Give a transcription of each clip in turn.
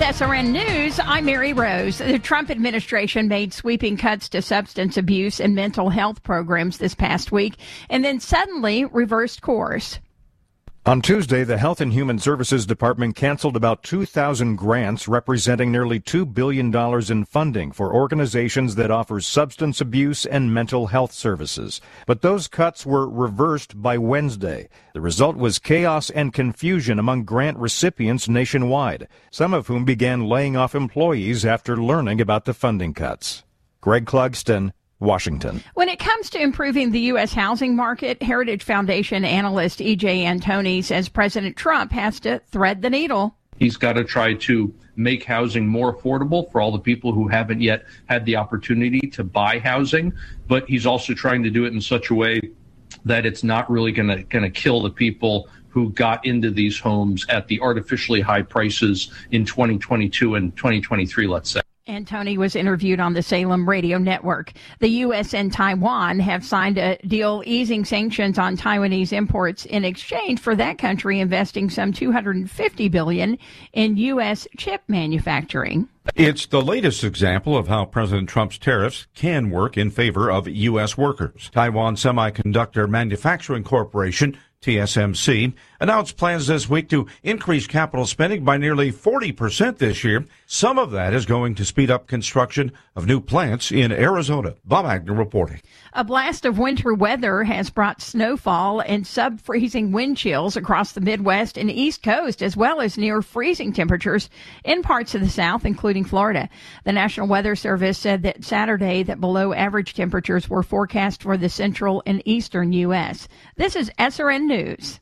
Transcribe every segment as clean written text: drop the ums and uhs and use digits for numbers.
SRN News, I'm Mary Rose. The Trump administration made sweeping cuts to substance abuse and mental health programs this past week and then suddenly reversed course. On Tuesday, the Health and Human Services Department canceled about 2,000 grants representing nearly $2 billion in funding for organizations that offer substance abuse and mental health services. But those cuts were reversed by Wednesday. The result was chaos and confusion among grant recipients nationwide, some of whom began laying off employees after learning about the funding cuts. Greg Clugston, Washington. When it comes to improving the U.S. housing market, Heritage Foundation analyst E.J. Antoni says President Trump has to thread the needle. He's got to try to make housing more affordable for all the people who haven't yet had the opportunity to buy housing, but he's also trying to do it in such a way that it's not really going to kill the people who got into these homes at the artificially high prices in 2022 and 2023, let's say. Antoni was interviewed on the Salem Radio Network. The U.S. and Taiwan have signed a deal easing sanctions on Taiwanese imports in exchange for that country investing some $250 billion in U.S. chip manufacturing. It's the latest example of how President Trump's tariffs can work in favor of U.S. workers. Taiwan Semiconductor Manufacturing Corporation, TSMC, announced plans this week to increase capital spending by nearly 40% this year. Some of that is going to speed up construction of new plants in Arizona. Bob Agner reporting. A blast of winter weather has brought snowfall and sub-freezing wind chills across the Midwest and East Coast, as well as near freezing temperatures in parts of the South, including Florida. The National Weather Service said that Saturday that below average temperatures were forecast for the central and eastern U.S. This is SRN News.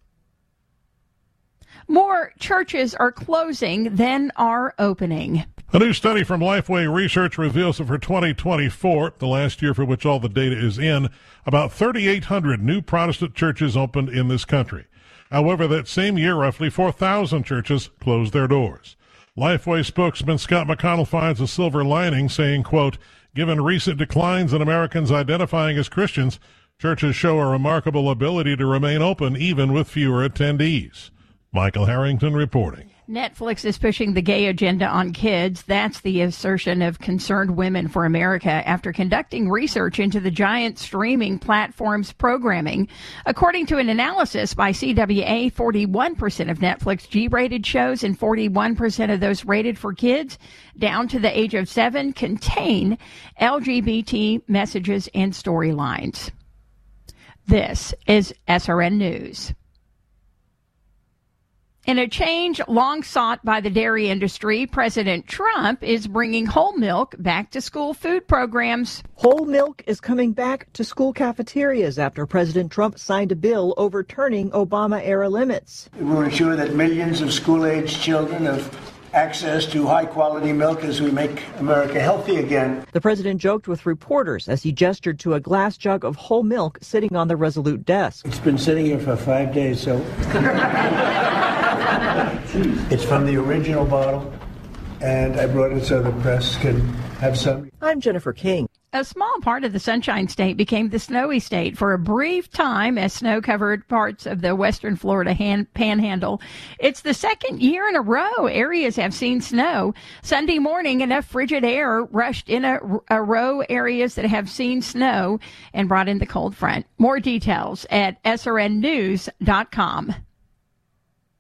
More churches are closing than are opening. A new study from Lifeway Research reveals that for 2024, the last year for which all the data is in, about 3,800 new Protestant churches opened in this country. However, that same year, roughly 4,000 churches closed their doors. Lifeway spokesman Scott McConnell finds a silver lining, saying, quote, "Given recent declines in Americans identifying as Christians, churches show a remarkable ability to remain open even with fewer attendees." Michael Harrington reporting. Netflix is pushing the gay agenda on kids. That's the assertion of Concerned Women for America after conducting research into the giant streaming platform's programming. According to an analysis by CWA, 41% of Netflix G-rated shows and 41% of those rated for kids down to the age of 7 contain LGBT messages and storylines. This is SRN News. In a change long sought by the dairy industry, President Trump is bringing whole milk back to school food programs. Whole milk is coming back to school cafeterias after President Trump signed a bill overturning Obama-era limits. It will ensure that millions of school-aged children have access to high-quality milk as we make America healthy again. The president joked with reporters as he gestured to a glass jug of whole milk sitting on the Resolute desk. It's been sitting here for 5 days, so... It's from the original bottle, and I brought it so the press can have some. I'm Jennifer King. A small part of the Sunshine State became the Snowy State for a brief time as snow covered parts of the western Florida panhandle. It's the second year in a row areas have seen snow. Sunday morning, enough frigid air rushed in a row areas that have seen snow and brought in the cold front. More details at srnnews.com.